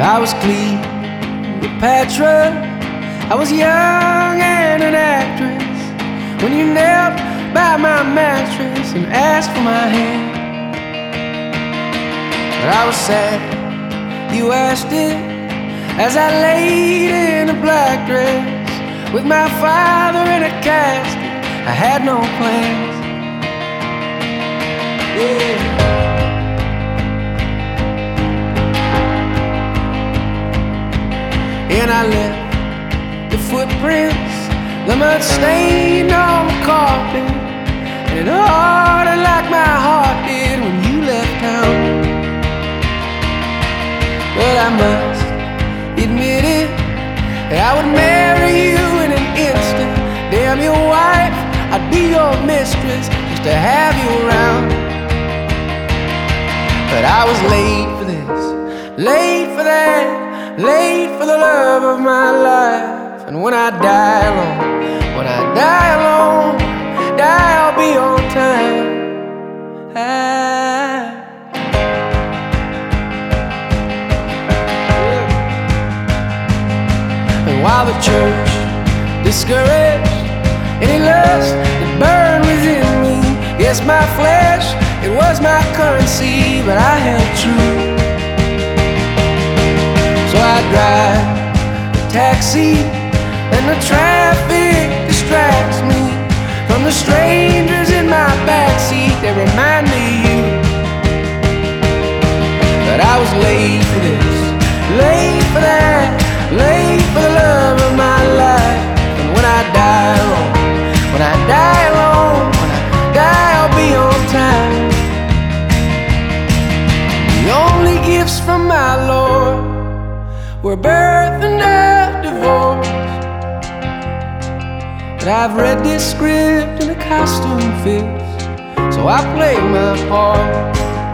I was Cleopatra, I was young and an actress when you knelt by my mattress and asked for my hand. But I was sad you asked it as I laid in a black dress with my father in a casket. I had no plans. Yeah. And I left the footprints, the mud stain on the carpet, and it hardened like my heart did when you left town. But I must admit it, that I would marry you in an instant. Damn your wife, I'd be your mistress just to have you around. But I was late for this, late for that, late for the love of my life. And when I die alone, when I die alone, die I'll be on time. And while the church discouraged any lust that burned within me, yes, my flesh, it was my currency, but I held true. So I drive a taxi, and the traffic distracts me from the strangers in my backseat that remind me of you. But I was late for this, late for that, late for the love of my life. And when I die alone, when I die alone, when I die I'll be on time. The only gifts from my Lord were birth and a divorce. But I've read this script and the costume fits, so I play my part.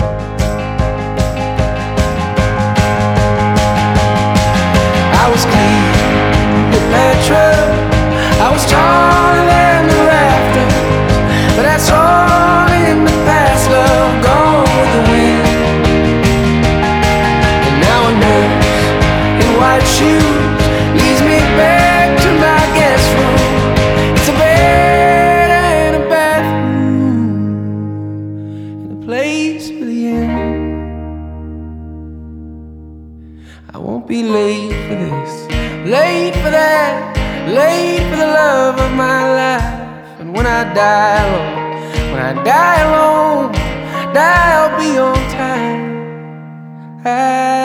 I was Cleopatra, I was taller than the rafters, but that's all in the past, love, gone with the wind. And now a nurse in white shoes leads me back to my guest room. It's a bed and a bathroom and a place for the end. I won't be late for this, late for that, late for the love of my life. And when I die alone, when I die alone, die I'll be on time.